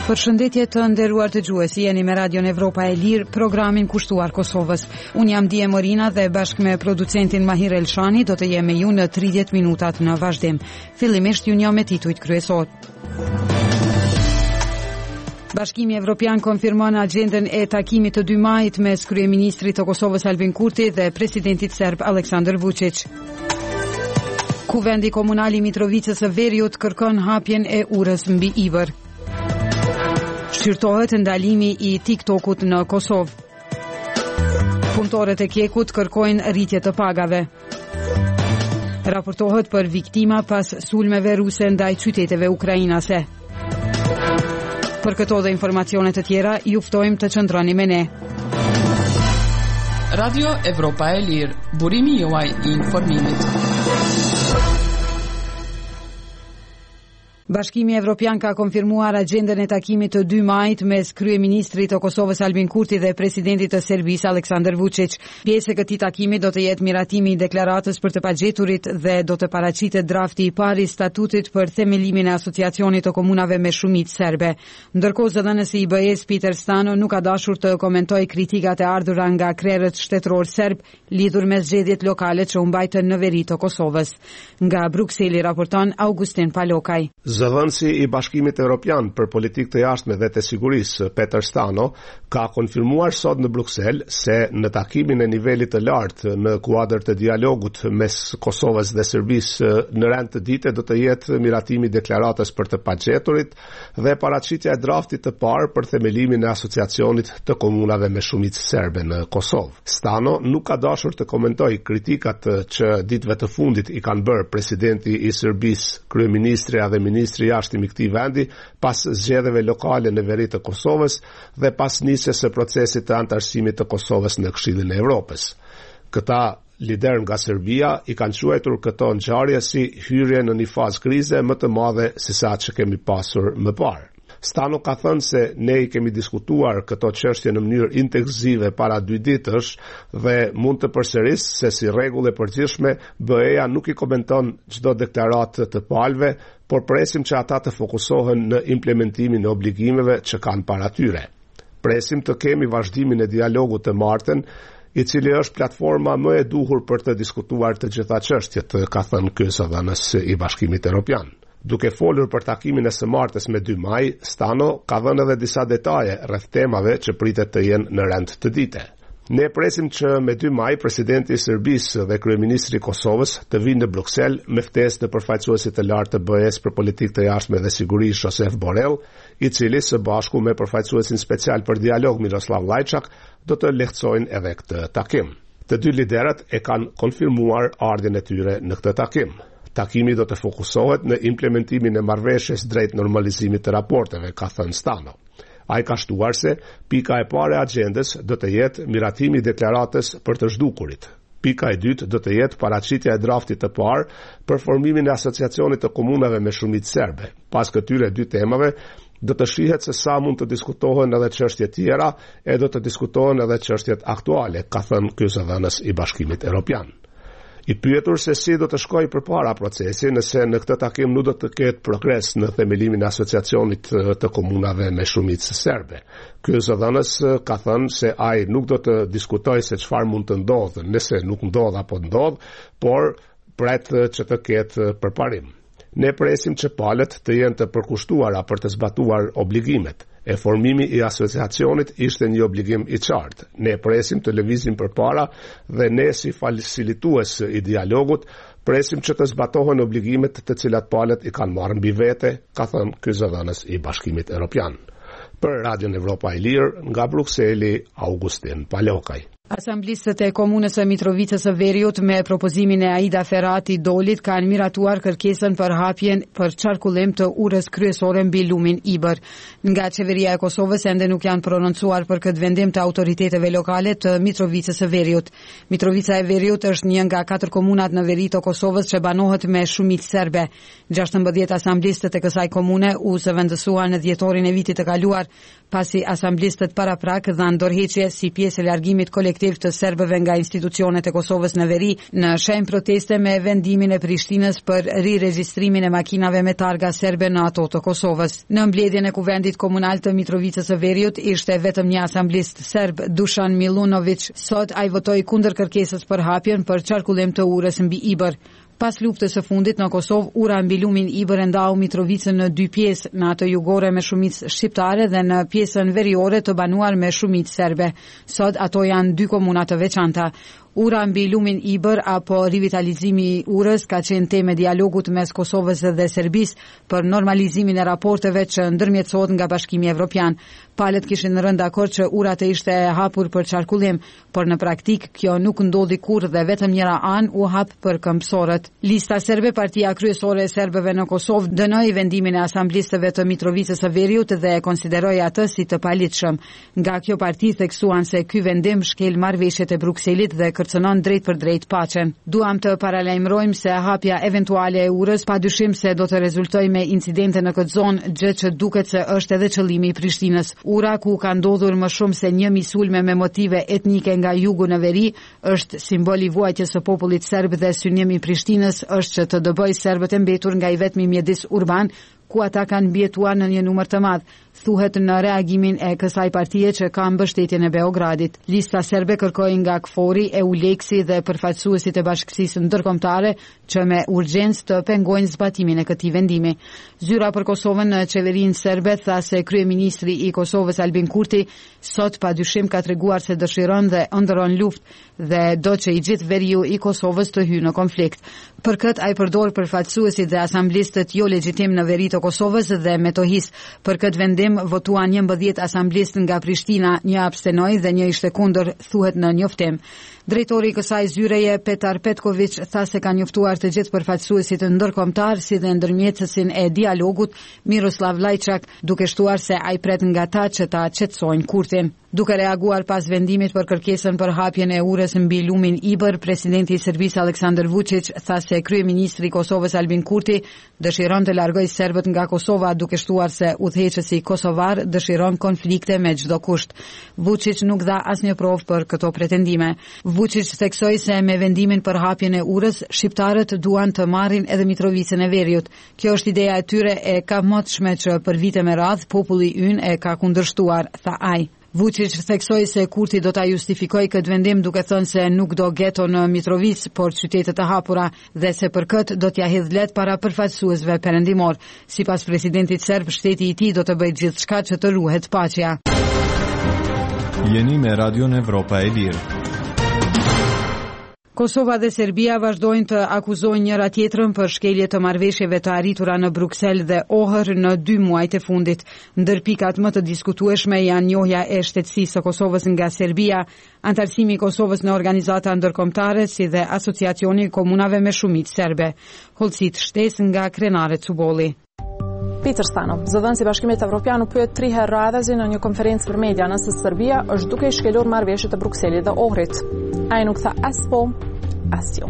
Përshëndetje të nderuar dëgjuesi, jeni me Radion Evropa e Lirë, programin kushtuar Kosovës. Unë jam Dije Morina dhe bashkë me producentin Mahir Elshani do të jem me ju në 30 minutat në vazhdim. Fillimisht ju njoh me titujt kryesor. Bashkimi Evropian konfirmon agjendën e takimit të 2 majit mes kryeministrit të Kosovës Albin Kurti dhe presidentit serb Aleksandar Vučić. Kuvendi komunal i Mitrovicës së Veriut kërkon hapjen e urës mbi Ibër. Shqyrtohet ndalimi i TikTokut në Kosovë. Punëtorët e Kekut kërkojnë rritje të pagave. Raportohet për viktima pas sulmeve ruse ndaj qyteteve ukrainase. Për këto dhe informacionet të tjera, ju ftojmë të qëndroni me ne. Radio Evropa e Lirë, burimi juaj i informimit. Bashkimi Evropian ka konfirmuar agjendën e takimit të 2 majit mes kryeministrit të Kosovës Albin Kurti dhe presidentit të Serbisë Aleksandar Vučić. Pjesë e këtij takimi do të jetë miratimi i deklaratës për të pagjeturit dhe do të paraqitet drafti i parë i statutit për themelimin e asociacionit të komunave me shumicë serbe. Ndërkohë zëdhënësi i BE-s Peter Stano nuk ka dashur të komentojë kritikat e ardhura nga krerët shtetëror serb lidhur me zgjedhjet lokale që u mbajtën në veri të Kosovës. Nga Brukseli raporton Augustin Palokaj. Zëdhënësi i Bashkimit Evropian për politikë të jashtme dhe të sigurisë, Peter Stano, ka konfirmuar sot në Bruksel se në takimin e nivelit të lartë në kuadër të dialogut mes Kosovës dhe Serbisë në rend të dite do të jetë miratimi i deklaratës për të pagjeturit dhe paraqitja e draftit të parë për themelimin e asociacionit të komunave me shumicë serbe në Kosovë. Stano nuk ka dashur të komentojë kritikat që ditëve të fundit i kanë bërë presidenti i Serbisë, kryeministri dhe ministri i jashtëm i këtij vendi pas zgjedhjeve lokale në veri të Kosovës dhe pas nisjes së procesit të antarësimit të Kosovës në Këshillin e Evropës. Këta lider nga Serbia i kanë quajtur këto ngjarje si hyrje në një fazë krize më të madhe se sa që kemi pasur më parë. Stano ka thënë se ne i kemi diskutuar këto çështje në mënyrë intensive para 2 ditësh dhe mund të përsëris se si rregull e përgjithshme BE-ja nuk i komenton çdo deklaratë të palëve, por presim që ata të fokusohen në implementimin e obligimeve që kanë para tyre. Presim të kemi vazhdimin e dialogut të martën, i cili është platforma më e duhur për të diskutuar të gjitha çështjet, ka thënë ky zëdhënës i Bashkimit Evropian. Duke folur për takimin e së martës me 2 maj, Stano ka dhënë edhe disa detaje rreth temave që pritet të jenë në rend të dite. Ne presim që me 2 maj presidenti i Serbisë dhe kryeministri i Kosovës të vinë në Bruksel me ftesë të përfaqësuesit të lartë të BE-s për politikë të jashtme dhe siguri Josep Borrell, i cili së bashku me përfaqësuesin special për dialog Miroslav Lajçak do të lehtësojnë edhe këtë takim. Të dy liderët e kanë konfirmuar ardhjen e tyre në këtë takim. Takimi do të fokusohet në implementimin e marrëveshjes drejt normalizimit të raporteve, ka thënë Stano. Ai ka shtuar se pika e parë e agjendës do të jetë miratimi i deklaratës për të zhdukurit. Pika e dytë do të jetë paraqitja e draftit të parë për formimin e asociacionit të komunave me shumicë serbe. Pas këtyre 2 temave do të shihet se sa mund të diskutohen edhe çështje tjera e do të diskutohen edhe çështjet aktuale, ka thënë ky zëdhënës i Bashkimit Evropian. I pyetur se si do të shkojë përpara procesi nëse në këtë takim nuk do të ketë progres në themelimin e asociacionit të komunave me shumicë serbe. Ky zëdhënës ka thënë se ai nuk do të diskutojë se çfarë mund të ndodhë nëse nuk ndodh apo ndodh, por pret që të ketë përparim. Ne presim që palët të jenë të përkushtuara për të zbatuar obligimet. E formimi i asociacionit ishte një obligim i qartë. Ne presim të lëvizim përpara dhe ne si facilitues i dialogut presim që të zbatohen obligimet të cilat palët i kanë marrë mbi vete, ka thënë ky zëdhënës i Bashkimit Evropian. Për Radion Evropa e Lirë, nga Brukseli, Augustin Palokaj. Asamblistët e komunës së Mitrovicës së Veriut me propozimin e Aida Ferrati Dolit kanë miratuar kërkesën për hapjen për qarkullim të urës kryesore mbi lumin Ibër. Nga qeveria e Kosovës ende nuk janë prononcuar për këtë vendim të autoriteteve lokale të Mitrovicës së Veriut. Mitrovica e Veriut është një nga 4 komunat në veri të Kosovës që banohet me shumicë serbe. 16 asamblistët e kësaj komune u zëvendësuan në dhjetorin e vitit të kaluar pasi asamblistët paraprak dhanë dorëheqje si pjesë e largimit kolektiv të serbëve nga institucionet e Kosovës në veri në shenjë proteste me vendimin e Prishtinës për riregjistrimin e makinave me targa serbe në ato të Kosovës. Në mbledhjen e kuvendit komunal të Mitrovicës së Veriut ishte vetëm një asamblist serb, Dušan Milunović. Sot ai votoi kundër kërkesës për hapjen për qarkullim të urës mbi Ibër. Pas luftës së fundit në Kosovë, ura mbi lumin Ibër e ndau Mitrovicën në dy pjesë, në atë jugore me shumicë shqiptare dhe në pjesën veriore të banuar me shumicë serbe. Sot ato janë dy komuna të veçanta. Ura mbi lumin Ibër apo rivitalizimi i urës ka qenë temë e dialogut mes Kosovës dhe Serbisë për normalizimin e raporteve që ndërmjetësohet nga Bashkimi Evropian. Palët kishin rënë dakord që ura të ishte e hapur për qarkullim, por në praktik kjo nuk ndodhi kurrë dhe vetëm njëra anë u hap për këmbësorët. Lista serbe, partia kryesore e serbëve në Kosovë, dënoi vendimin e asamblistëve të Mitrovicës së Veriut dhe e konsideroi atë si të palitshëm. Nga kjo parti theksuan se ky vendim shkel marrëveshjet e Brukselit dhe kërcënon drejt për drejt paqen. Duam të paralajmërojmë se hapja eventuale e urës padyshim se do të rezultojë me incidente në këtë zonë, gjë që duket se është edhe qëllimi i Prishtinës. Ura, ku ka ndodhur më shumë se një misulme me motive etnike nga jugu në veri, është simbol i vuajtjes së popullit serb dhe synimi i Prishtinës është që të dëbojë serbët e mbetur nga i vetmi mjedis urban, ku ata kanë mbjetuar në një numër të madh, thuhet në reagimin e kësaj partie që ka mbështetjen e Beogradit. Lista serbe kërkoi nga KFOR-i, EULEX-i dhe përfaqësuesit e Bashkësisë Ndërkombëtare që me urgjencë të pengojnë zbatimin e këtij vendimi. Zyra për Kosovën në qeverinë serbe tha se kryeministri i Kosovës Albin Kurti sot padyshim ka treguar se dëshiron dhe ëndërron luftë dhe do që i gjithë veriu i Kosovës të hyjë në konflikt. Për këtë ai përdor përfaqësuesit dhe asamblistët jo legjitim në veri të Kosovës dhe me tohis. Për këtë vendim votuan 11 asamblist nga Prishtina, një abstenoi dhe një ishte kundër, thuhet në njoftim. Drejtori i kësaj zyreje, Petar Petković, tha se ka njoftuar të gjithë përfaqësuesit ndërkombëtar si dhe ndërmjetësin e dialogut, Miroslav Lajçak, duke shtuar se ai pret nga ta që ta qetësojnë Kurtin. Duke reaguar pas vendimit për kërkesën për hapjen e urës mbi lumin Ibër, presidenti i Serbisë Aleksandar Vučić tha se kryeministri i Kosovës Albin Kurti dëshiron të largojë serbët nga Kosova, duke shtuar se udhëheqësi kosovar dëshiron konflikte me çdo kusht. Vučić nuk dha asnjë provë për këto pretendime. Vučić theksoi se me vendimin për hapjen e urës, shqiptarët duan të marrin edhe Mitrovicën e Veriut. Kjo është ideja e tyre e kamotshme që për vite me radhë populli ynë e ka kundërshtuar, tha ai. Vučić theksoi se Kurti do ta justifikojë këtë vendim duke thënë se nuk do geto në Mitrovic, por qytete të hapura dhe se për këtë do t'ja hedh let para përfaqësuesve perëndimor. Sipas presidentit serb, shteti i tij do të bëjë gjithçka që të ruhet paqja. Jeni me Radion Evropa e Lirë. Kosova dhe Serbia vazhdojnë të akuzojnë njëra tjetrën për shkelje të marrëveshjeve të arritura në Bruksel dhe Ohër në 2 muajt e fundit. Ndër pikat më të diskutueshme janë njohja e shtetësisë së Kosovës nga Serbia, antarësimi i Kosovës në organizata ndërkombëtare si dhe asociacioni i komunave me shumicë serbe. Hollësit shtesë nga Krenare Cubolli. Peter Stano, zëdhënësi i Bashkimit Evropian u pyet 3 herë radhëzi në një konferencë për media nëse Serbia është duke i shkelur marrëveshjet e Brukselit dhe Ohrit. Ai nuk tha as po, as jo.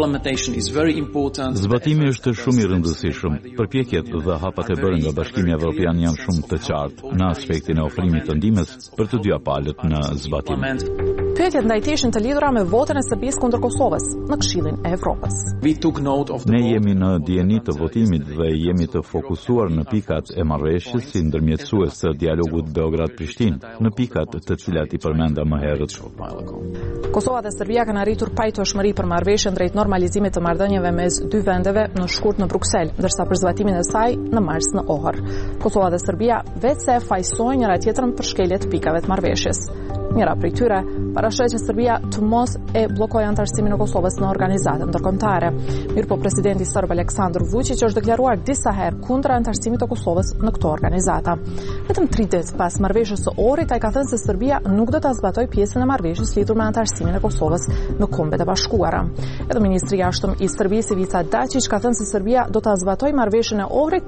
Zbatimi është shumë i rëndësishëm. Përpjekjet dhe hapat e bërë nga Bashkimi Evropian janë shumë të qartë në aspektin e ofrimit të ndihmës për të dyja palët në zbatim. Pyetjet ndaj tij ishin të lidhura me votën e Serbisë kundër Kosovës në Këshillin e Evropës. Ne jemi në dieni të votimit dhe jemi të fokusuar në pikat e marrëveshjes si ndërmjetësues të dialogut Beograd-Prishtinë, në pikat të cilat i përmenda më herët. Kosova dhe Serbia kanë arritur pajtoshmëri për marrëveshjen drejt normalizimit të marrëdhënieve mes dy vendeve në shkurt në Bruksel, ndërsa për zbatimin e saj në mars në Ohër. Kosova dhe Serbia vetë se fajsojnë njëra tjetrën për shkelje të pikave të marrëveshjes. Njëra prej tyre parashoj që Serbia të mos e bllokojë antarësimin e Kosovës në organizata ndërkombëtare. Mirpo presidenti serb Aleksandar Vučić është deklaruar disa herë kundër antarësimit të Kosovës në këto organizata. Vetëm 3 ditë pas marrëveshjes së Ohrit, ai ka thënë se Serbia nuk do ta zbatojë pjesën e marrëveshjes lidhur me antarësimin e Kosovës në Kombet e Bashkuara. Edhe ministri i jashtëm i Serbisë Ivica Dačić ka thënë se Serbia do ta zbatojë marrëveshjen e Ohrit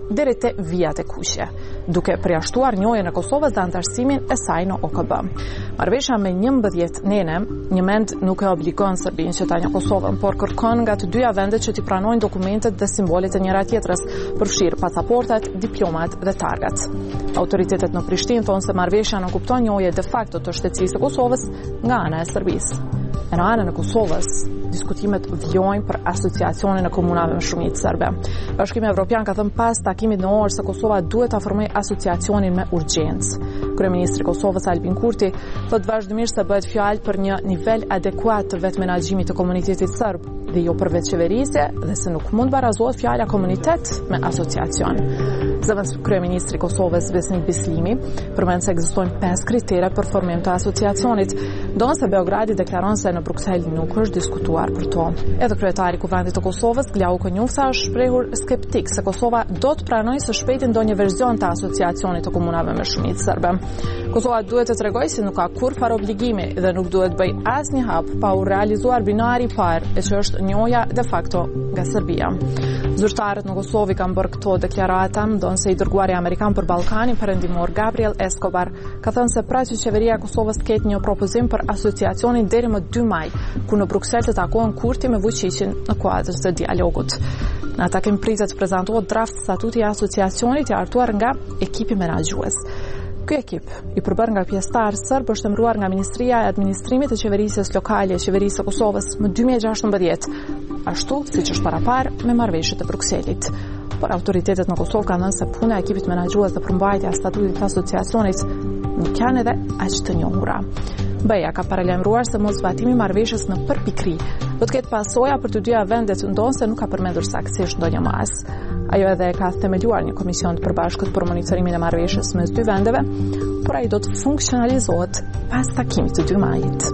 deri te vijat e kuqe, duke përjashtuar njohjen e Kosovës dhe antarësimin e saj në OKB. Marrëveshja me 11 nene, një mend nuk e obligon Serbinë që ta njohë Kosovën, por kërkon nga të dyja vendet që t'i pranojnë dokumentet dhe simbolet e njëra tjetrës, përfshirë pasaportat, diplomat dhe targat. Autoritetet në Prishtinë thonë se marrëveshja nuk kupton njohje de facto të shtetësisë së Kosovës nga ana e Serbisë. Në anën e Kosovës, diskutimet vjojnë për asociacionin e komunave me shumicë serbe. Bashkimi Evropian ka thënë pas takimit në orë se Kosova duhet ta formojë asociacionin me urgjencë. Kryeministri i Kosovës Albin Kurti thotë vazhdimisht se bëhet fjalë për një nivel adekuat të vetë menaxhimit të komunitetit serb dhe jo për vetë qeverisje dhe se nuk mund barazohet fjala komunitet me asociacion. Zëvendës kryeministri i Kosovës Besnik Bislimi përmend se ekzistojnë 5 kritere për formim të asociacionit, ndonse Beogradi deklaron se në Bruksel nuk është diskutuar për to. Edhe kryetari i Kuvendit të Kosovës, Glauko Njufsa, është shprehur skeptik se Kosova do të pranojë së shpejti ndonjë version të asociacionit të komunave me shumicë serbe. Kosova duhet të tregojë se nuk ka kurrë obligimi dhe nuk duhet bëj asnjë hap pa u realizuar binari i parë, që është njohja de facto nga Serbia. Zyrtarët në Kosovë kanë bërë këto deklarata, ndonse i dërguari amerikan për Ballkanin perëndimor Gabriel Escobar ka thënë se pra që qeveria e Kosovës ketë një propozim për asociacionin deri më 2 maj, ku në Bruksel të takohen Kurti me Vučićin në kuadër të dialogut. Në takim pritet të prezantohet draft statuti i asociacionit i hartuar nga ekipi menaxhues. Ky ekip, i përbërë nga pjesëtarë serb, është emëruar nga Ministria e Administrimit të Qeverisjes Lokale e Qeverisë së Kosovës më 2016, ashtu siç është paraparë me marrëveshjet e Brukselit. Por autoritetet në Kosovë kanë thënë se puna e ekipit menaxhues dhe përmbajtja e statutit të asociacionit nuk janë edhe aq të njohura. BE-ja ka paralajmëruar se mosbatimi i marrëveshjes në përpikri do të ketë pasoja për të dyja vendet, ndonse nuk ka përmendur saktësisht ndonjë mas. Ajo edhe ka themeluar një komision të përbashkët për monitorimin e marrëveshjes mes dy vendeve, por ai do të funksionalizohet pas takimit të 2 majit.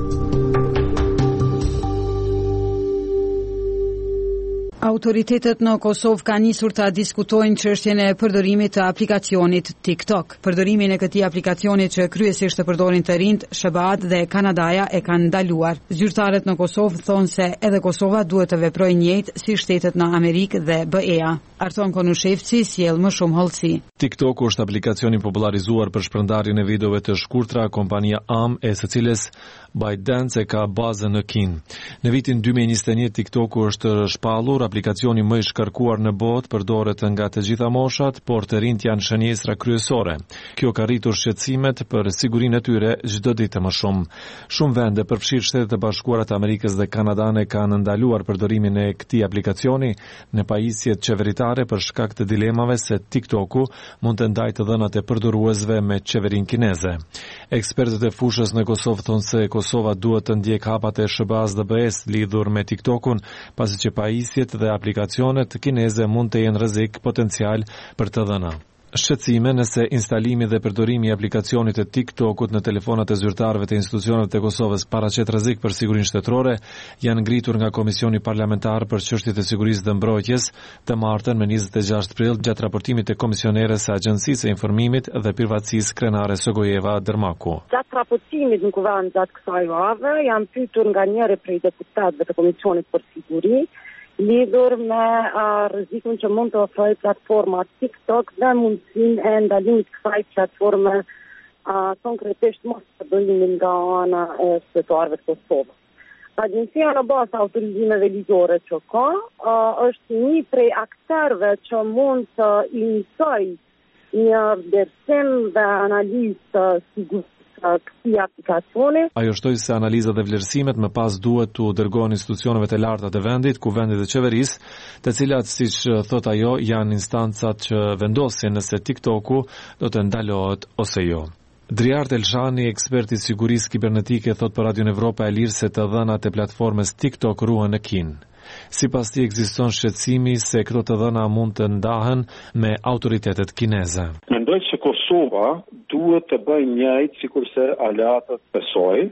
Autoritetet në Kosovë kanë nisur të diskutojnë çështjen e përdorimit të aplikacionit TikTok. Përdorimin e këtij aplikacioni që kryesisht të përdorin të rinjt, SBA dhe Kanadaja e kanë ndaluar. Zyrtarët në Kosovë thonë se edhe Kosova duhet të veprojë njëjtë si shtetet në Amerikë dhe BE-ja. Arton Konushevci sjell më shumë hollësi. TikTok është aplikacioni popularizuar për shpërndarjen e videove të shkurtra. Kompania AM, e së cilës ByteDance ka bazën në Kinë. Në vitin 2021 TikTok është shpallur, aplikacioni më i shkarkuar në botë, përdoret nga të gjitha moshat, por të rinjt janë shënjestra kryesore. Kjo ka rritur shqetësimet për sigurinë e tyre çdo ditë më shumë. Shumë vende, përfshirë Shtetet e Bashkuara të Amerikës dhe Kanadane, kanë ndaluar përdorimin e këtij aplikacioni në pajisjet qeveritare për shkak të dilemave se TikToku mund të ndajë të dhënat e përdoruesve me qeverinë kineze. Ekspertët e fushës në Kosovë thonë se Kosova duhet të ndjek hapat e SBA-s dhe BE-s lidhur me TikTokun, pasi që pajisjet dhe aplikacionet kineze mund të jenë rrezik potencial për të dhëna. Shqetësime nëse instalimi dhe përdorimi i aplikacionit të TikTokut në telefonat e zyrtarëve të institucioneve të Kosovës paraqet rrezik për sigurinë shtetërore janë ngritur nga Komisioni Parlamentar për Çështjet e Sigurisë dhe Mbrojtjes të martën me 26 prill gjatë raportimit të komisioneres së Agjencisë së Informimit dhe Privatësisë Krenare Sogojeva Dermaku. Gjatë raportimit në kuvend gjatë kësaj jave janë pyetur nga njëri prej deputatëve të Komisionit për Siguri lidhur me rrezikun që mund të ofrojë platforma TikTok dhe mundësinë e ndalimit të kësaj platforme konkretisht mos përdorimin nga ana e qytetarëve të Kosovës. Agjencia në bazë të autorizimeve ligjore që ka është një prej aktorëve që mund të iniciojë një vlerësim dhe analizë të sigurisë këtij aplikacioni. Ajo shtoi se analizat dhe vlerësimet më pas duhet të dërgohen institucioneve të larta të vendit, kuvendit dhe qeverisë, të cilat, siç thot ajo, janë instancat që vendosin nëse TikToku do të ndalohet ose jo. Driart Elshani, ekspert i sigurisë kibernetike, thot për Radion Evropa e Lirë se të dhënat e platformës TikTok ruhen në Kinë. Sipas tij ekziston shqetësimi se këto të dhëna mund të ndahen me autoritetet kineze. Mendoj se Kosova duhet të bëjë njëjtë sikurse aleatët besoj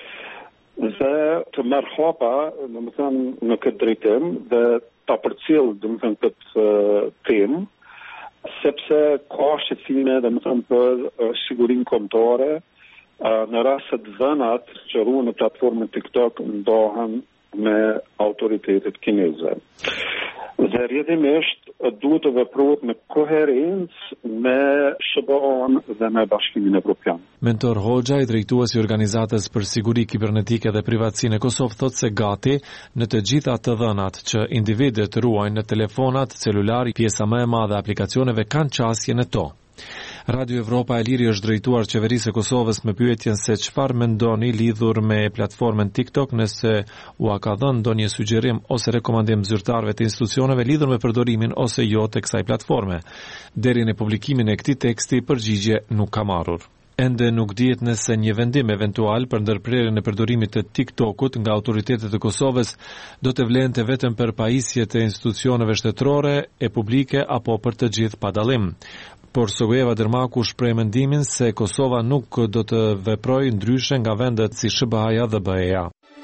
dhe të marrë hapa, domethënë, në këtë drejtim dhe ta përcjell, domethënë, këtë temë, sepse ka shqetësime, domethënë, për sigurinë kombëtare në rast se të dhënat që ruhen në platformën TikTok ndahen me autoritetet kineze. Dhe rrjedhimisht duhet të veprohet me koherencë me SBA-n dhe me Bashkimin Evropian. Mentor Hoxha, i drejtuesi i Organizatës për Siguri Kibernetike dhe Privatësinë e Kosovë, thotë se gati në të gjitha të dhënat që individët ruajnë në telefonat celular, pjesa më e madhe e aplikacioneve kanë qasje në to. Radio Evropa e Liri është drejtuar qeverisë së Kosovës me pyetjen se çfarë mendoni lidhur me platformën TikTok, nëse u ka dhënë ndonjë sugjerim ose rekomandim zyrtarëve të institucioneve lidhur me përdorimin ose jo të kësaj platforme. Deri në publikimin e këtij teksti përgjigje nuk ka marrur. Ende nuk dihet nëse një vendim eventual për ndërprerjen e përdorimit të TikTokut nga autoritetet e Kosovës do të vlente vetëm për pajisje të institucioneve shtetërore e publike apo për të gjithë pa dallim. Por Sogojeva Dermaku shpreh mendimin se Kosova nuk do të veprojë ndryshe nga vendet si SBA-ja dhe BE-ja.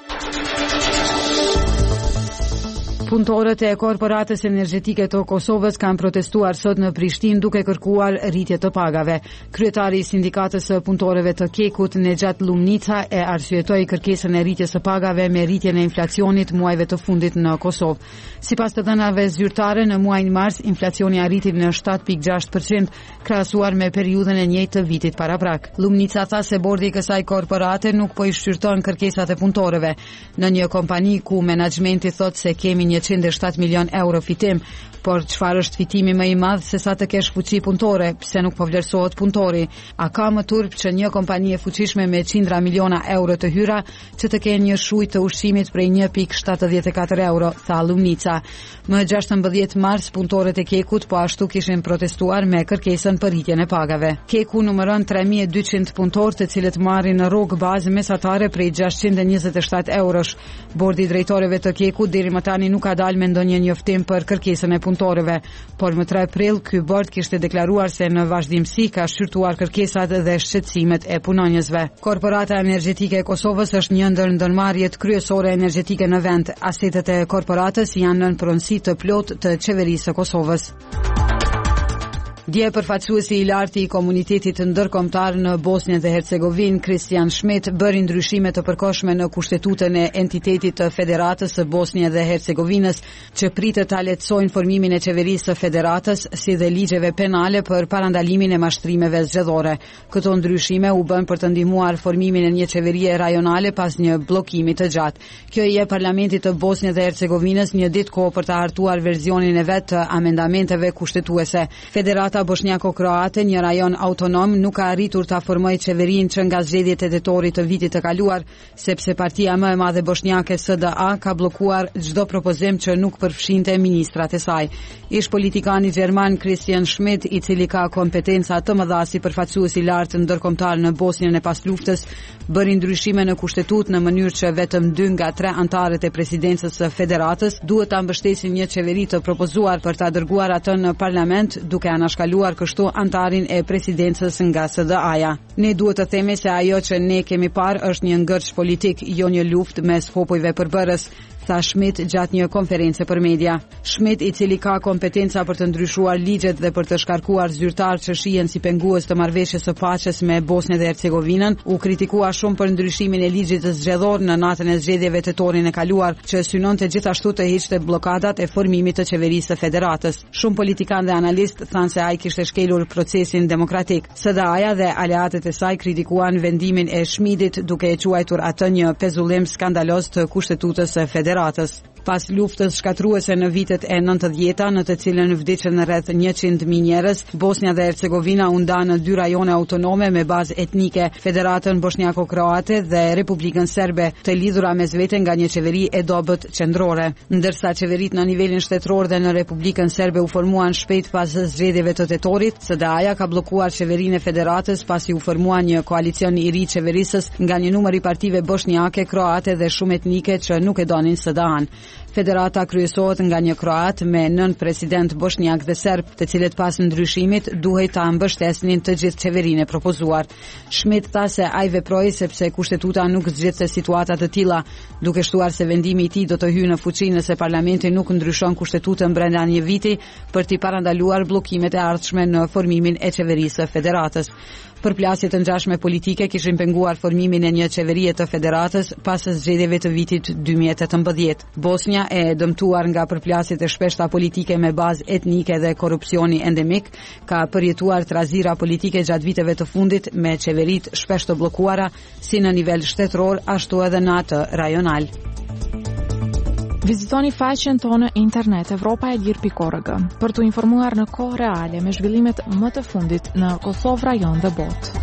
Punëtorët e Korporatës Energjetike të Kosovës kanë protestuar sot në Prishtinë duke kërkuar rritje të pagave. Kryetari i Sindikatës së Punëtorëve të Kekut, Nexhat Lumnica, e arsyetoi kërkesën e rritjes së pagave me rritjen e inflacionit muajve të fundit në Kosovë. Sipas të dhënave zyrtare, në muajin mars inflacioni arriti në 7.6% krahasuar me periudhën e njëjtë të vitit paraprak. Lumnica tha se bordi i kësaj korporate nuk po i shqyrton kërkesat e punëtorëve. Në një kompani ku menaxhmenti thotë se kemi 107 milion euro fitim, por çfarë është fitimi më i madh se sa të kesh fuqi punëtore, pse nuk po vlerësohet punëtori? A ka më turp që një kompani e fuqishme me qindra miliona euro të hyra që të kenë një shujt të ushqimit prej 1.74 euro, tha Lumnica. Më 16 mars punëtorët e Kekut po ashtu kishin protestuar me kërkesën për rritjen e pagave. Keku numëron 3200 punëtorë të cilët marrin në rrogë bazë mesatare prej 627 eurosh. Bordi i drejtorëve të Kekut deri më tani nuk ka dalë me ndonjë njoftim për kërkesën e punëtorëve, por më 3 prill ky bord kishte deklaruar se në vazhdimsi ka shqyrtuar kërkesat dhe shqetësimet e punonjësve. Korporata Energjetike e Kosovës është një ndër ndërmarrjet kryesore energjetike në vend. Asetet e korporatës janë nën pronësi të plotë të qeverisë së Kosovës. Dje përfaqësuesi i lartë i komunitetit ndërkombëtar në Bosnjë dhe Hercegovinë, Kristian Schmidt, bëri ndryshime të përkohshme në kushtetutën e entitetit të Federatës së Bosnjë dhe Hercegovinës, që pritet ta lehtësojnë formimin e qeverisë së Federatës, si dhe ligjeve penale për parandalimin e mashtrimeve zgjedhore. Këto ndryshime u bën për të ndihmuar formimin e një qeverie rajonale pas një bllokimi të gjatë. Kjo i jep Parlamentit të Bosnjë dhe Hercegovinës një ditë kohë për të hartuar versionin e vet të amendamenteve kushtetuese. Federata Bosnjako-Kroate, një rajon autonom, nuk ka arritur ta formojë qeverinë që nga zgjedhjet e tetorit të vitit të kaluar, sepse partia më e madhe bosnjake SDA ka bllokuar çdo propozim që nuk përfshinte ministrat e saj. Ish politikani gjerman Christian Schmidt, i cili ka kompetenca të mëdha si përfaqësues i lartë ndërkombëtar në Bosnjën e pas luftës, bëri ndryshime në kushtetutë në mënyrë që vetëm 2 nga 3 anëtarët e presidencës së Federatës duhet ta mbështesin një qeveri të propozuar për ta dërguar atë në parlament, duke anashkaluar kështu antarin e presidencës nga SDA-ja. Ne duhet të themi se ajo që ne kemi parë është një ngërç politik, jo një luftë mes popujve përbërës, tha Schmidt gjatë një konferencë për media. Schmidt, i cili ka kompetenca për të ndryshuar ligjet dhe për të shkarkuar zyrtarë që shihen si pengues të marrëveshjes së paqes me Bosnjën dhe Hercegovinën, u kritikua shumë për ndryshimin e ligjit të zgjedhor në natën e zgjedhjeve tetorin e kaluar, që synonte gjithashtu të hiqte bllokadat e formimit të qeverisë së Federatës. Shumë politikanë dhe analistë thanë se ai kishte shkelur procesin demokratik. SDA-ja dhe aleatët e saj kritikuan vendimin e Schmidtit, duke e quajtur atë një pezullim skandaloz të kushtetutës së Federatës. Pas luftës shkatruese në vitet e 90-ta, në të cilën vdiqën rreth 100.000 njerëz, Bosnja dhe Hercegovina u nda në 2 rajone autonome me bazë etnike, Federatën Bosnjako-Kroate dhe Republikën Serbe, të lidhura mes vete nga një qeveri e dobët qendrore. Ndërsa qeveritë në nivelin shtetëror dhe në Republikën Serbe u formuan shpejt pas zgjedhjeve të tetorit, SDA-ja ka bllokuar qeverinë e Federatës pasi u formua një koalicion i ri qeverisës nga një numër i partive bosnjake, kroate dhe shumë etnike që nuk e donin SDA-n. Federata kryesohet nga një kroat me 9 president bosnjak dhe serb, të cilët pas ndryshimit duhej ta mbështesnin të gjithë qeverinë e propozuar. Schmidt tha se ai veproi sepse kushtetuta nuk zgjidhte situata të tilla, duke shtuar se vendimi i tij do të hyjë në fuqi nëse parlamenti nuk ndryshon kushtetutën brenda një viti për t'i parandaluar bllokimet e ardhshme në formimin e qeverisë së Federatës. Përplasje të ngjashme politike kishin penguar formimin e një qeverie të federatës pas zgjedhjeve të vitit 2018. Bosnia e dëmtuar nga përplasjet e shpeshta politike me bazë etnike dhe korrupsioni endemik, ka përjetuar trazira politike gjatë viteve të fundit me qeverit shpesh të bllokuara si në nivel shtetëror ashtu edhe në atë rajonal. Vizitoni faqen tonë internet evropaelir.org për të informuar në kohë reale me zhvillimet më të fundit në Kosovë, rajon dhe botë.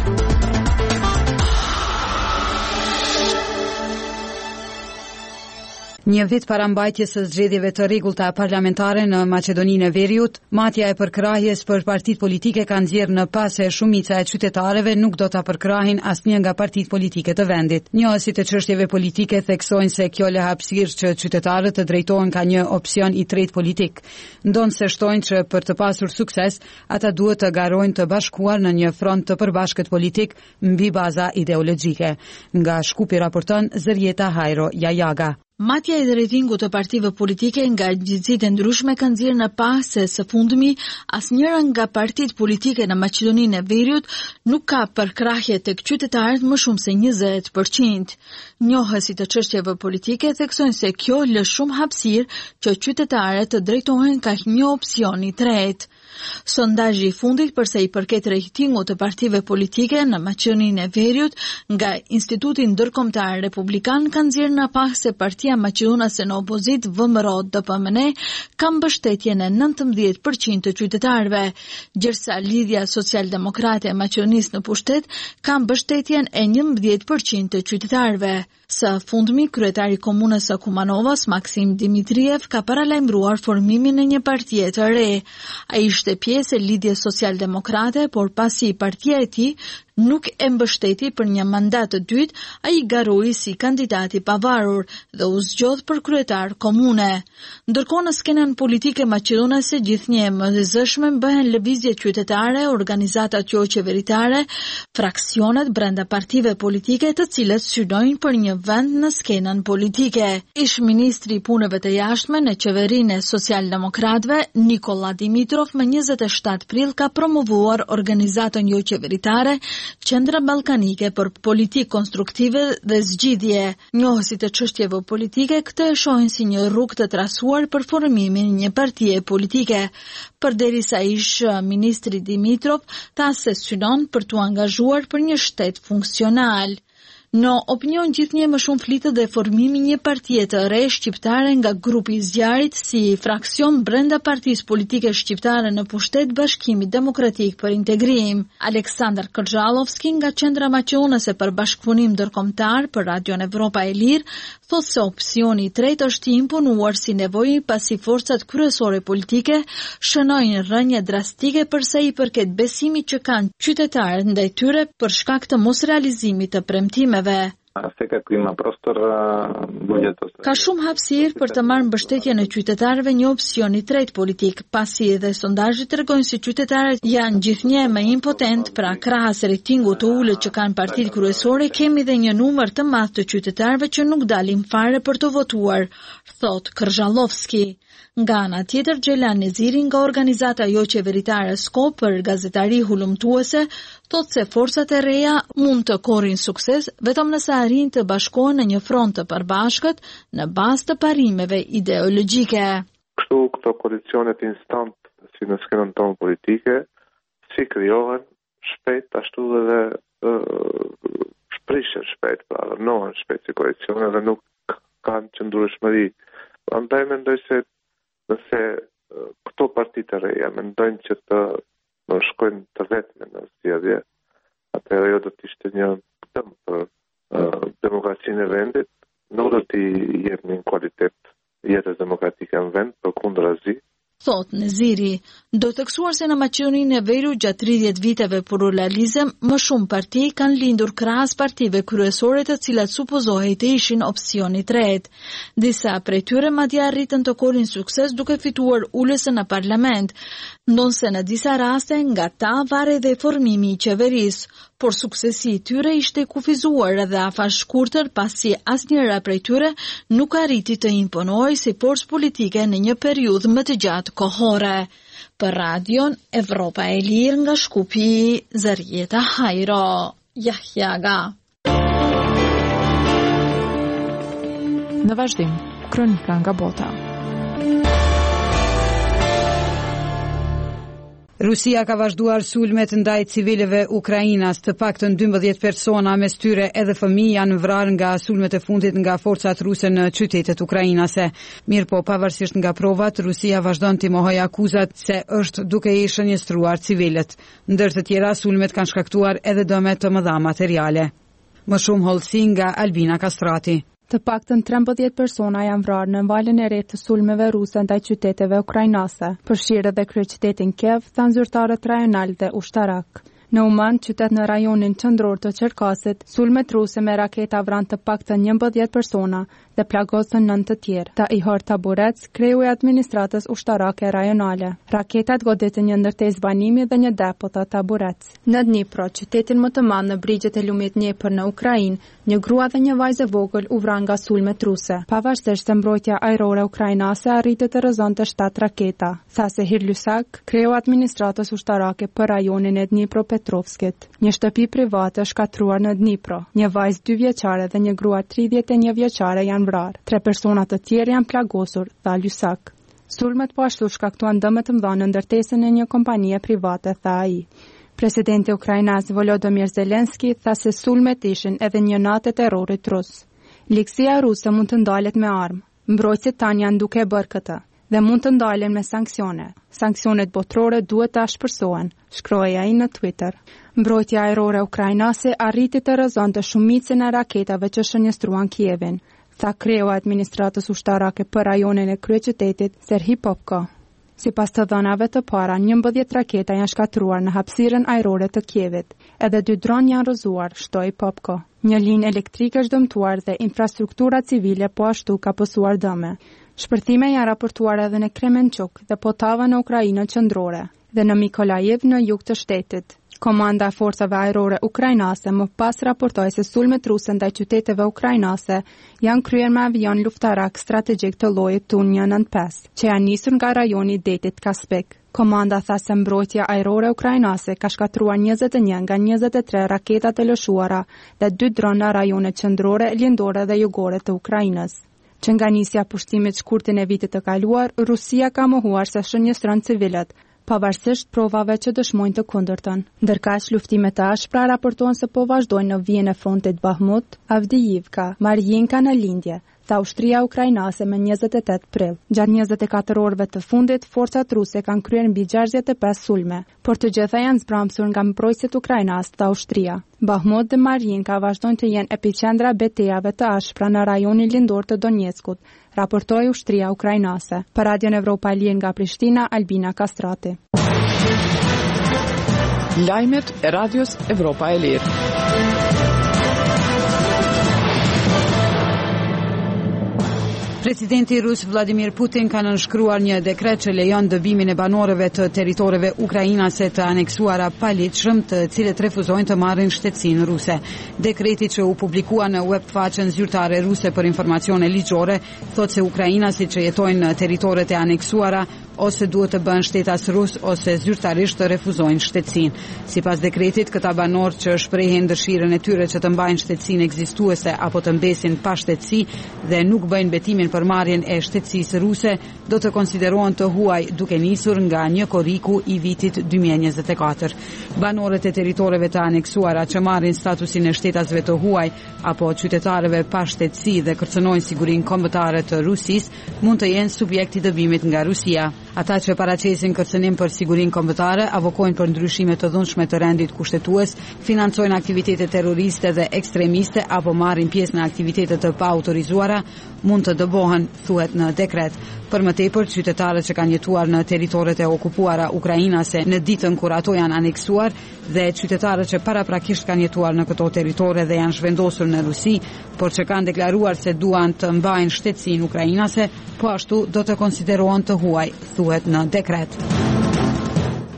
Një vit para mbajtjes së zgjedhjeve të rregullta parlamentare në Maqedoninë e Veriut, matja e përkrahjes për partitë politike ka nxjerrë në pas se shumica e qytetarëve nuk do ta përkrahin asnjë nga partitë politike të vendit. Njohësit e çështjeve politike theksojnë se kjo le hapësirë që qytetarët të drejtohen ka një opsion i tretë politik. Ndonse shtojnë që për të pasur sukses, ata duhet të garojnë të bashkuar në një front të përbashkët politik mbi baza ideologjike. Nga Shkupi raporton Zërjeta Hajro Jajaga. Matja e drejtingut të partive politike nga gjithësitë e ndryshme kanë nxjerrë në pas se së fundmi asnjëra nga partitë politike në Maqedoninë e Veriut nuk ka përkrahje tek qytetarët më shumë se 20%. Njohësit të çështjeve politike theksojnë se kjo lë shumë hapësirë që qytetarët të drejtohen ka një opsion i tretë. Sondazhi i fundit për sa i përket rejtingut të partive politike në Maqedoninë e Veriut nga Instituti Ndërkombëtar Republikan ka nxjerrë në pas se Partia Maqedonase në opozit VMRO-DPMN ka mbështetjen e 19% të qytetarëve, ndërsa Lidhja Social-Demokrate e Maqedonisë në pushtet ka mbështetjen e 11% të qytetarëve. Së fundmi, kryetari i komunës së Kumanovas, Maksim Dimitriev, ka paralajmëruar formimin e një partie të re. Ai ishte pjesë e Lidhjes Social-Demokrate, por pasi partia e tij nuk e mbështeti për një mandat të dytë, ai garoi si kandidati pavarur dhe u zgjodh për kryetar komune. Ndërkohë në skenën politike maqedonase gjithnjë më e zëshme bëhen lëvizje qytetare, organizatat jo qeveritare, fraksionet brenda partive politike të cilët synojnë për një vend në skenën politike. Ish ministri i punëve të jashtme në qeverinë e socialdemokratëve, Nikola Dimitrov, më 27 prill ka promovuar organizatën jo qeveritare Qendra Ballkanike për Politikë Konstruktive dhe Zgjidhje. Njohësit e çështjeve politike këtë e shohin si një rrugë të trasuar për formimin e një partie politike. Përderisa ish ministri Dimitrov ta se synon për t'u angazhuar për një shtet funksional. Në opinion gjithnjë më shumë flitet dhe formimi një partie të re shqiptare nga grupi i zjarrit si fraksion brenda partisë politike shqiptare në pushtet Bashkimi Demokratik për Integrim. Aleksandar Kërxhallovski nga Qendra Maqedonase për Bashkëpunim Ndërkombëtar për Radion Evropa e Lirë thotë se opsioni i tretë është i imponuar si nevojë pasi forcat kryesore politike shënojnë rënje drastike përsa i përket besimit që kanë qytetarët ndaj tyre për shkak të mosrealizimit të premtimeve. Ka shumë hapësirë për të marrë mbështetjen e qytetarëve një opsion i tretë politik, pasi edhe sondazhet tregojnë se qytetarët janë gjithnjë më impotent, pra krahas rejtingut të ulët që kanë partitë kryesore, kemi dhe një numër të madh të qytetarëve që nuk dalin fare për të votuar, thot Kërxhallovski. Nga ana tjetër, Xhelan Neziri nga organizata jo qeveritare SKO për gazetari hulumtuese thotë se forcat e reja mund të korrin sukses vetëm nëse arrin të bashkohen në një front të përbashkët në bazë të parimeve ideologjike. Kështu këto koalicione instant si në skenën tonë politike si krijohen shpejt ashtu dhe shprishen shpejt, pra rënohen shpejt si koalicione dhe nuk kanë qëndrueshmëri. Prandaj mendoj se nëse këto partitë e reja mendojnë që të shkojnë të vetme në zgjedhje, atëherë jo do të ishte një dëm për demokracinë e vendit, nuk do t'i jepë një kualitet jetës demokratike në vend, përkundrazi. Thot Neziri, do të theksuar se në Maqedoninë e Veriut gjatë 30 viteve pluralizëm, më shumë parti kanë lindur krahas partive kryesore të cilat supozohej të ishin opsioni i tretë. Disa prej tyre madje arritën të korrin sukses duke fituar ulëse në parlament, ndonse në disa raste nga ta varej dhe formimi i qeverisë, por suksesi i tyre ishte kufizuar edhe afash shkurtër pasi asnjëra prej tyre nuk arriti të imponojë si forcë politike në një periudhë më të gjatë kohore. Për radion Evropa e Lirë nga Shkupi, Zarieta Hajro, Jahjaga. Në vazhdim, kronika nga bota. Rusia ka vazhduar sulmet ndaj civileve ukrainas, të paktën 12 persona, mes tyre edhe fëmijë, janë vrarë nga sulmet e fundit nga forcat ruse në qytetet ukrainase. Mirëpo, pavarësisht nga provat, Rusia vazhdon t'i mohojë akuzat se është duke i shënjestruar civilët. Ndër të tjera, sulmet kanë shkaktuar edhe dëme të mëdha materiale. Më shumë hollësi nga Albina Kastrati. Të paktën 13 persona janë vrarë në valën e re të sulmeve ruse ndaj qyteteve ukrainase, përfshirë edhe kryeqytetin Kiev, thanë zyrtarët rajonal dhe ushtarak. Në Uman, qytet në rajonin qendror të Çerkasit, sulmet ruse me raketa vranë të paktën 11 persona dhe plagosën 9 të tjerë. Ta Ihor Taburec, kreu i administratës ushtarake rajonale. Raketat goditën një ndërtesë banimi dhe një depo, tha Taburec. Në Dnipro, qytetin më të madh në brigjet e lumit Dnepër në Ukrainë, një grua dhe një vajzë e vogël u vranë nga sulmet ruse. Pavarësisht se mbrojtja ajrore ukrainase arriti të rrezonte 7 raketa, tha Sehir Lysak, kreu administratës ushtarake për rajonin e Dnipropetrovskit. Një shtëpi private është shkatruar në Dnipro. Një vajzë 2 vjeçare dhe një grua 31 vjeçare janë vrarë. 3 persona të tjerë janë plagosur, tha Lysak. Sulmet po ashtu shkaktuan dëme të mëdha në ndërtesën e një kompanie private, tha ai. Presidenti ukrainas Volodymyr Zelenski tha se sulmet ishin edhe një natë e terrorit rus. Ligësia ruse mund të ndalet me armë. Mbrojtësit tanë janë duke bërë këtë dhe mund të ndalen me sanksione. Sanksionet botërore duhet të shpërsohen, shkroi ai në Twitter. Mbrojtja ajrore ukrainase arriti të rrezonte shumicën e raketave që shënjestruan Kievin, tha kreu administratës ushtarake për rajonin e kryeqytetit Serhij Popko. Sipas të dhënave të para, 11 raketa janë shkatruar në hapësirën ajrore të Kievit, edhe 2 dronë janë rrëzuar, shtoi Popko. Një linë elektrike është dëmtuar dhe infrastruktura civile po ashtu ka pësuar dëme. Shpërthime janë raportuar edhe në Kremenchuk dhe Potava në Ukrainën qendrore dhe në Mikolajev në jug të shtetit. Komanda e forcave ajrore ukrainase më pas raportoi se sulmet ruse ndaj qyteteve ukrainase janë kryer me avion luftarak strategjik të llojit Tun-195, që janë nisur nga rajoni i detit Kaspek. Komanda tha se mbrojtja ajrore ukrainase ka shkatruar 21 nga 23 raketa të lëshuara dhe 2 dronë në rajonet qendrore, lindore dhe jugore të Ukrainës. Që nga nisja pushtimit shkurtin e vitit të kaluar, Rusia ka mohuar se shënjestron civilët, pavarësisht provave që dëshmojnë të kundërtën. Ndërkaq luftimet e ashpra raportohen se po vazhdojnë në vijën e frontit Bahmut, Avdiivka, Mariinka në lindje, tha ushtria ukrainase me 28 prill. Gjatë 24 orëve të fundit, forcat ruse kanë kryer mbi 65 sulme, por të gjitha janë zbramsur nga mbrojtësit ukrainas, tha ushtria. Bahmut dhe Mariinka vazhdojnë të jenë epiqendra betejave të ashpra në rajonin lindor të Donetskut, raportoi ushtria ukrainase. Për Radion Evropa e Lirë nga Prishtina, Albina Kastrati. Lajmet e Radios Evropa e Lirë. Presidenti rus Vladimir Putin ka nënshkruar një dekret që lejon dëbimin e banorëve të territoreve ukrainase të aneksuara paligjshëm, të cilët refuzojnë të marrin shtetësinë ruse. Dekreti që u publikua në webfaqen zyrtare ruse për informacione ligjore thotë se ukrainasit që jetojnë në territoret e aneksuara ose duhet të bëhen shtetas rus ose zyrtarisht të refuzojnë shtetësinë. Sipas dekretit, këta banorë që shprehin dëshirën e tyre që të mbajnë shtetësinë ekzistuese apo të mbesin pa shtetësi dhe nuk bëjnë betimin për marrjen e shtetësisë ruse, do të konsiderohen të huaj duke nisur nga 1 korriku i vitit 2024. Banorët e territoreve të aneksuara që marrin statusin e shtetasve të huaj apo qytetarëve pa shtetësi dhe kërcënojnë sigurinë kombëtare të Rusisë mund të jenë subjekt i dëbimit nga Rusia. Ata që paraqesin kërcënim për sigurinë kombëtare, avokojnë për ndryshime të dhunshme të rendit kushtetues, financojnë aktivitete terroriste dhe ekstremiste apo marrin pjesë në aktivitete të paautorizuara, mund të dëbohen, thuhet në dekret. Për më tepër, qytetarët që kanë jetuar në territoret e okupuara ukrainase në ditën kur ato janë aneksuar dhe qytetarët që paraprakisht kanë jetuar në këto territore dhe janë zhvendosur në Rusi, por që kanë deklaruar se duan të mbajnë shtetësinë ukrainase, po ashtu do të konsiderohen të huaj, thuhet në dekret.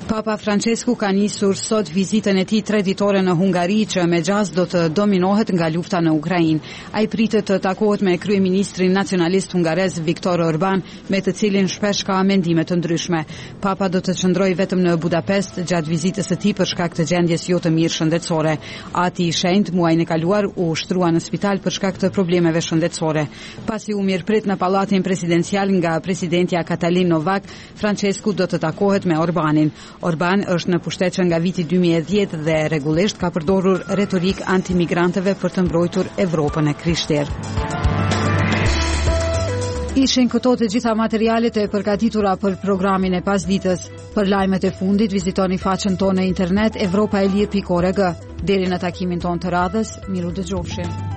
Papa Francesku ka nisur sot vizitën e tij 3 ditore në Hungari që me gjas do të dominohet nga lufta në Ukrainë. Ai pritet të takohet me kryeministrin nacionalist hungarez Viktor Orban, me të cilin shpesh ka mendime të ndryshme. Papa do të qëndrojë vetëm në Budapest gjatë vizitës së tij për shkak të gjendjes jo të mirë shëndetësore. Ati i shenjtë muajin e kaluar u shtrua në spital për shkak të problemeve shëndetësore. Pasi u mirëprit në pallatin presidencial nga presidentja Katalin Novak, Francesku do të takohet me Orbanin. Orban është në pushtet që nga viti 2010 dhe rregullisht ka përdorur retorik antimigrantëve për të mbrojtur Evropën e krishterë. Ishin këto të gjitha materialet e përgatitura për programin e pasditës. Për lajmet e fundit vizitoni faqen tonë në internet evropaelir.org. Deri në takimin tonë të radhës, miru dëgjofshim.